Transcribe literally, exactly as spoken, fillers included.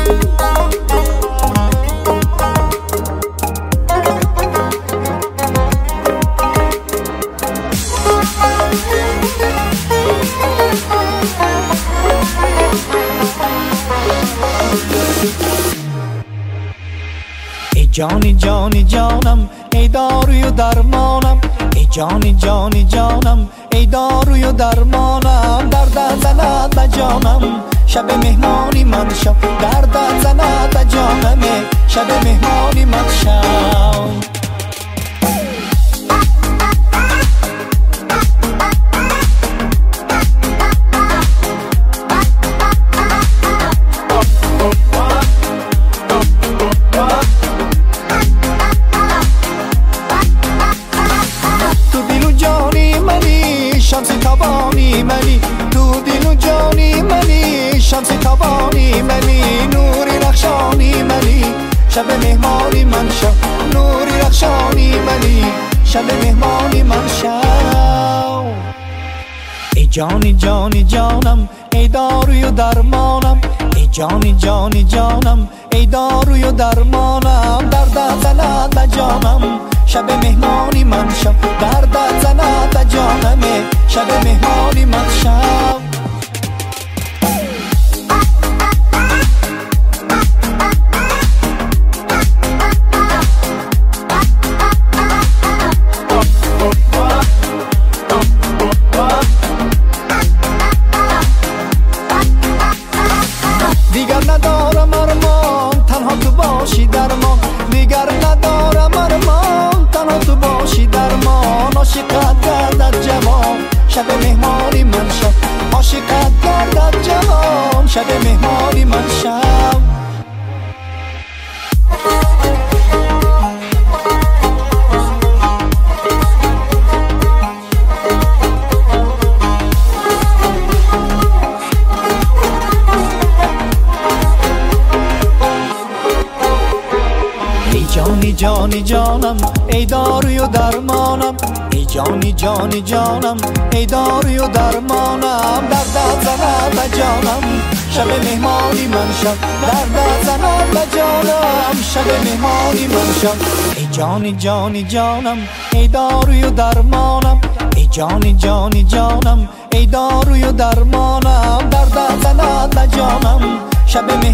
ای جانی جانی جانم ای داروی و درمانم، ای جانی جانی جانم ای داروی و درمانم. درد زند به جانم شب مهمانی من شو، درد زند به جانم شب مهمانی من شو. شمس تابانی منی، تو دل و جانی منی، شمس تابانی منی، نوری رخشانی منی، شب مهمانی من شو، نوری رخشانی منی، شب مهمانی من شو. ای جانی جانی جانم ای داروی و درمانم، ای جانی جانی جانم ای داروی و درمانم. درد زند به جانم شب مهمانی من شو، درد زند به جانم شب مهمانی من شو. دیگر ندارم ارمان تنها تو باشی درمان، دیگر ندارم ارمان تنها تو باشی درمان. عاشقت گردد جوان شب مهمانی من شو، عاشقت گردد جوان شب مهمانی من شو. جانی جانی جانم ای داروی و درمانم، ای جانی جانی جانم ای داروی و درمانم. درد زند به جانم شب مهمانی من شو، درد زند به جانم شب مهمانی من شو. ای جانی جانی جانم ای داروی و درمانم، ای جانی جانی جانم ای داروی و درمانم. درد زند به جانم شب